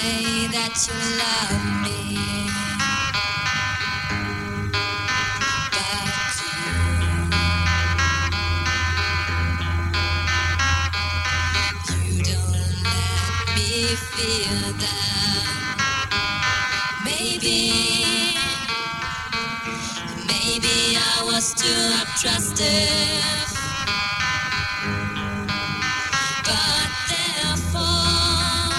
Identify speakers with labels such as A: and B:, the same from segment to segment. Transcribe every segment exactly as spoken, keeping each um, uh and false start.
A: say that you love me, but you, you don't let me feel that. Maybe, maybe I was too obtrusted, but therefore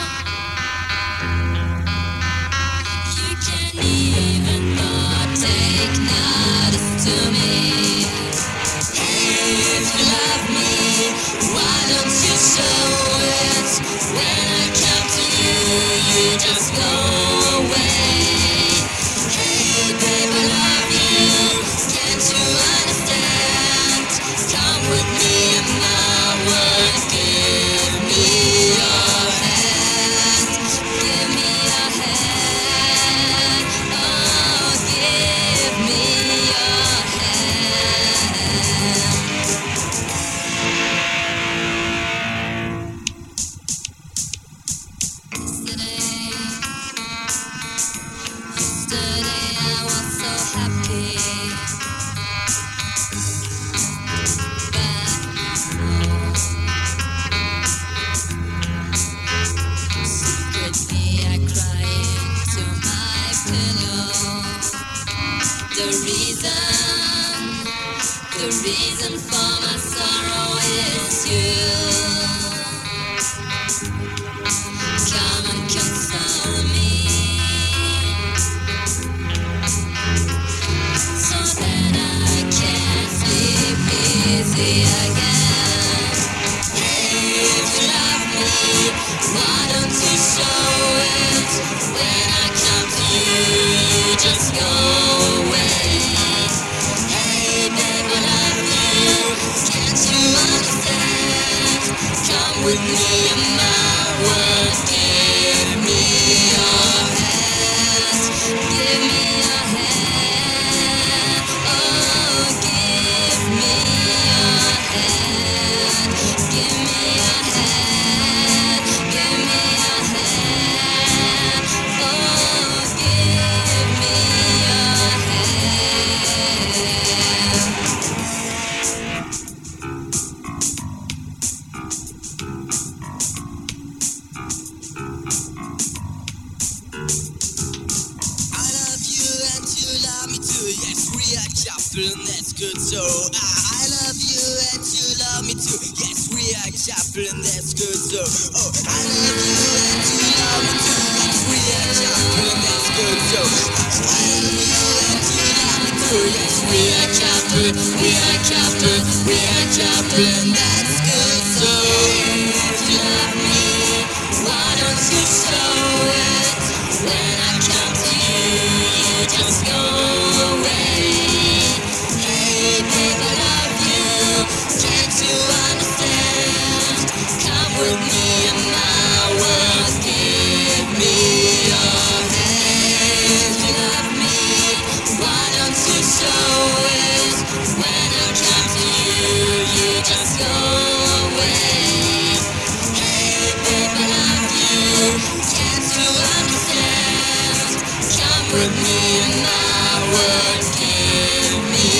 A: you can't even not take notice to me. Hey, if you love me, why don't you show it? When I come to you, you just go away. Hey, babe, I love you. Can't you understand? Come with me in my world. Give me your hand. Give me your hand. Oh, give me your hand. Yesterday, yesterday I was so happy, but secretly I cry into my pillow. The reason, the reason for my sorrow is you. Come and console me, so that I can sleep easy again. Hey, if you love me, why don't you show it? When I come to you, you just go away. Hey, babe, I love you. Can't you understand? Come with me in my world. Give me your hand. Give me your hand. Oh, give me your hand. Give me your hand. Give me your hand. Oh, give me your
B: I love you and you love me too. Yes, we are a couple and that's good. So I, I love you and you love me too. Yes, we are a couple and that's good. So oh, I love you and you love me too. Yes, we are a couple and that's good. So I, I love you and you love me too. Yes, we are a couple, we are a couple, we are a couple and that's good. So if you love me, why don't you show it? When I come to you, you just go away. Hey, babe, I love you. Can't you understand? Come with me in my world. Give me your hand. If you love me, why don't you show it? When I come to you, you just go away. Hey, babe, I love you. Can't you understand? Come with me in my world. Give me